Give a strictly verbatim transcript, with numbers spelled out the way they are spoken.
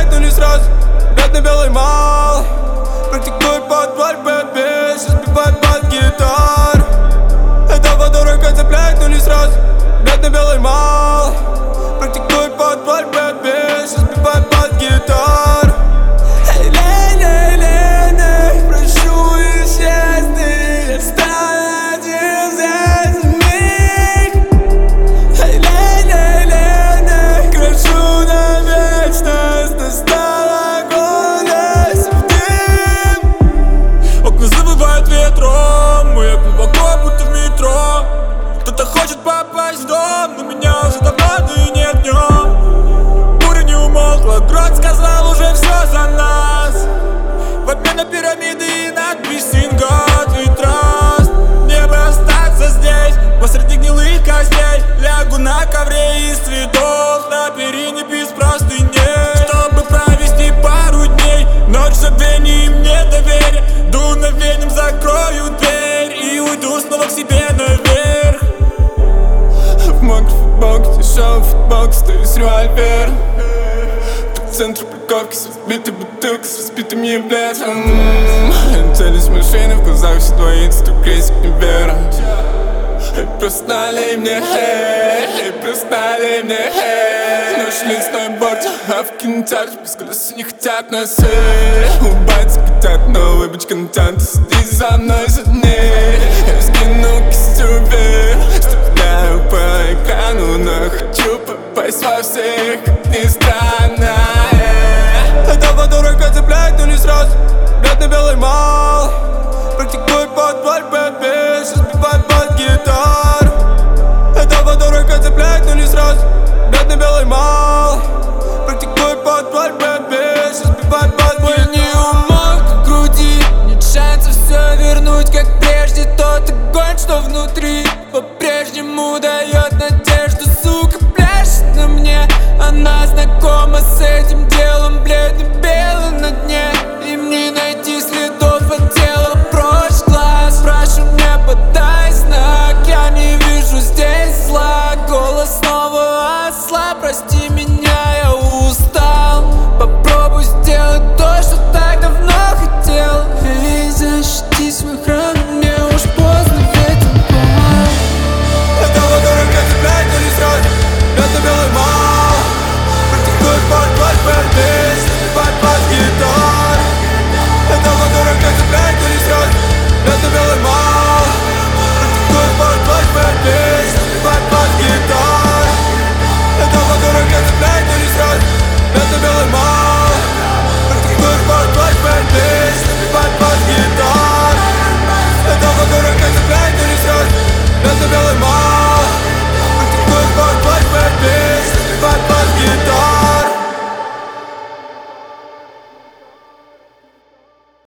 цепляет, но не сразу. Бледно-белый мал практикует подбор бэби, сейчас сбивает под гитару. Это водорога цепляет, но не сразу. Бледно-белый мал практикует подбор бэби, сейчас сбивает под гитару. Эй, лей, лей, лей, лей, прошу исчезни, стань один здесь миг. Эй, лей, лей, лей, лей, крашу на вечность, настала гулясь в дым. Окна завывают ветром, и я глубоко, будто в метро. Кто-то хочет попасть в дом, но меня уже давно, да и нет днем. Буря не умолкла, грот сказал уже все за нас. В обмен на пирамиды и надпись In God we trust. Мне бы остаться здесь, посреди гнилых костей. Лягу на ковре из цветов, на перине без простыней, чтобы провести пару дней. Ночь забвений, мне доверие. Дуновением закрою дверь и уйду снова к себе наверх. В мокрой футболке, дешевый футболке, стою с револьвером. По центру парковки с разбитой бутылкой, с разбитым еблетом. Целюсь в машины, в глазах все двоится, тут крестик не вером. Эй, просто налей мне, эй, эй, просто налей мне, эй. Ночь лесной борт, а в кинотеатре без колес не хотят нас, эй. Улыбаться хотят, но выбочка натянута, сиди за мной за дней. Я скину кистью вверх, стреляю по экрану, но хочу попасть во всех, как ни странно. Это водорога цепляет, но не сразу. Бледно-белый мал практикует подбор бэби, сейчас сбивает под гитару. Это водорога цепляет, но не сразу. Бледно-белый мал практикует подбор бэби, сейчас сбивает под гитару. Боль не умолк в груди, нет шансов все вернуть, как прежде. Тот огонь, что внутри, по-прежнему дает надежду. Сука пляшет на мне, она знакома с этим делом. Бледно-белым на дне,